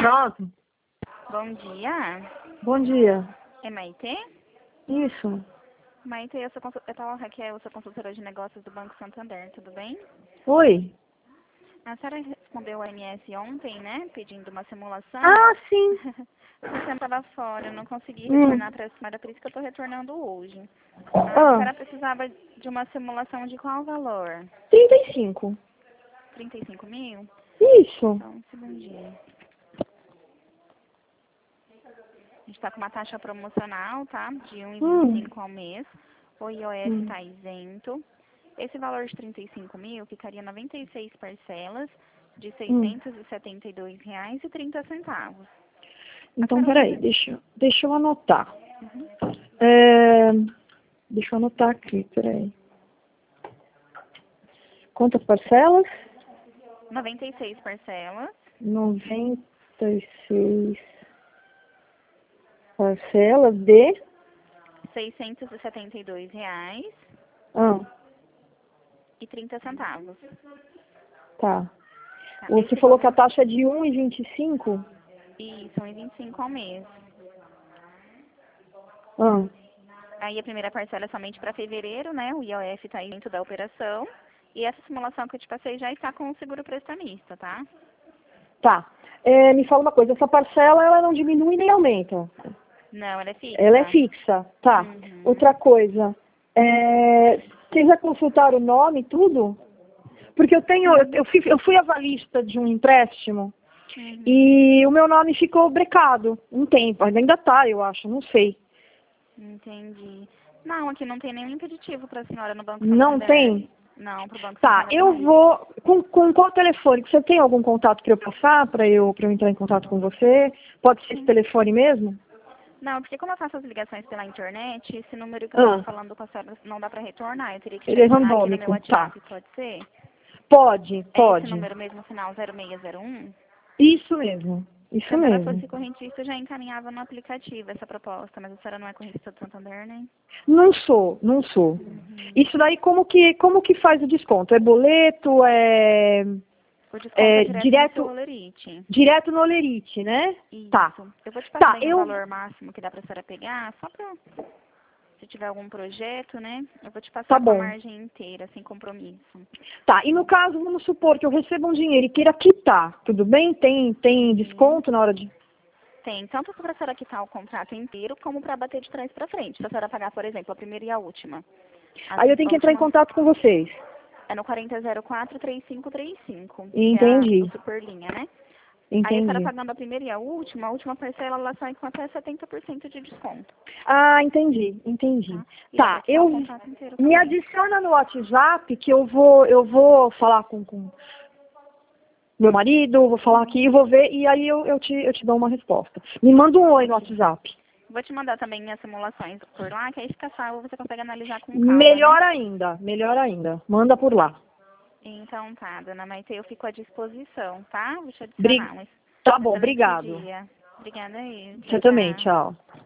Pronto. Bom dia. Bom dia. É Maitê? Isso. Maitê, a Raquel, eu sou consultora de negócios do Banco Santander, tudo bem? Oi. A senhora respondeu o MS ontem, né? Pedindo uma simulação. Ah, sim. Você estava fora, eu não consegui retornar para a senhora, por isso que eu estou retornando hoje. A senhora precisava de uma simulação de qual valor? 35. 35 mil? Isso. Então, um segundinho. A gente está com uma taxa promocional, tá? De 1,25 ao mês. O IOF está isento. Esse valor de 35 mil ficaria 96 parcelas de R$ 672,30. Então, peraí, deixa eu anotar. Deixa eu anotar aqui, peraí. Quantas parcelas? 96 parcelas. 96 parcelas de... R$ 672,30. Tá. Tá, Você falou que a taxa é de 1,25? Isso, 1,25 ao mês. Aí a primeira parcela é somente para fevereiro, né? O IOF está dentro da operação. E essa simulação que eu te passei já está com o seguro prestamista, tá? Tá. Me fala uma coisa, essa parcela ela não diminui nem aumenta? Não, ela é fixa. Ela é fixa, tá. Outra coisa, vocês já consultaram o nome e tudo? Porque eu fui avalista de um empréstimo e o meu nome ficou brecado um tempo, ainda tá, eu acho, não sei. Entendi. Não, aqui não tem nenhum impeditivo para a senhora no Banco Não Santander. tem? Não, para o Banco Tá, Santander eu não. vou... Com qual telefone? Você tem algum contato para eu passar, para eu entrar em contato com você? Pode ser esse telefone mesmo? Não, porque como eu faço as ligações pela internet, esse número que eu estou falando com a senhora não dá para retornar. Eu teria que Ele é adicionar aqui no meu randômico, WhatsApp, tá. pode ser? Pode. É esse número mesmo, final 0601? Isso mesmo, Se isso a senhora mesmo. fosse correntista, eu já encaminhava no aplicativo essa proposta, mas a senhora não é correntista do Santander, né? Não sou. Isso daí como que faz o desconto? É boleto, O desconto é direto no seu Olerite. Direto no Olerite, né? Isso. Tá. Eu vou te passar aí um valor máximo que dá pra senhora pegar, só pra, se tiver algum projeto, né? Eu vou te passar com a margem inteira, sem compromisso. Tá, e no caso, vamos supor que eu receba um dinheiro e queira quitar, tudo bem? Tem desconto na hora de... Tem, tanto para a senhora quitar o contrato inteiro, como para bater de trás para frente. Se a senhora pagar, por exemplo, a primeira e a última. Aí eu tenho que entrar em contato com vocês. É no 4004-3535. Entendi. Que é o Superlinha, né? Entendi. Aí a senhora pagando a primeira e a última parcela, ela sai com até 70% de desconto. Ah, entendi. Tá, Me adiciona no WhatsApp que eu vou falar com meu marido, vou falar aqui, vou ver, e aí eu te dou uma resposta. Me manda um oi no WhatsApp. Vou te mandar também minhas simulações por lá, que aí fica salvo, você consegue analisar com calma. Melhor ainda. Manda por lá. Então tá, dona Maite, eu fico à disposição, tá? Vou te adicionar. Tá bom, obrigado. Obrigada aí. Você também, tchau.